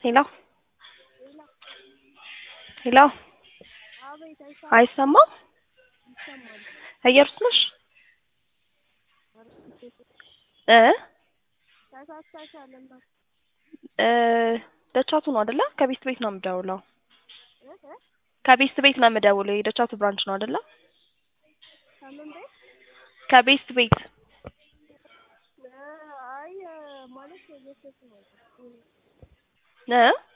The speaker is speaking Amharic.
ሄሎ ሄሎ አቤት አይሰማም? ይሰማል። እየሩስ ነሽ? እ ተሳስተሻልና እ ደቻቱ ነው አይደለ? ከቤት ቤት ነው የምደውለው። እ ከቤት ቤት ነው የምደውለው። የደቻቱ ብራንች ነው አይደለ? ከምን ቤት? ከቤት ቤት አይ ማለት የቤት ነው። እ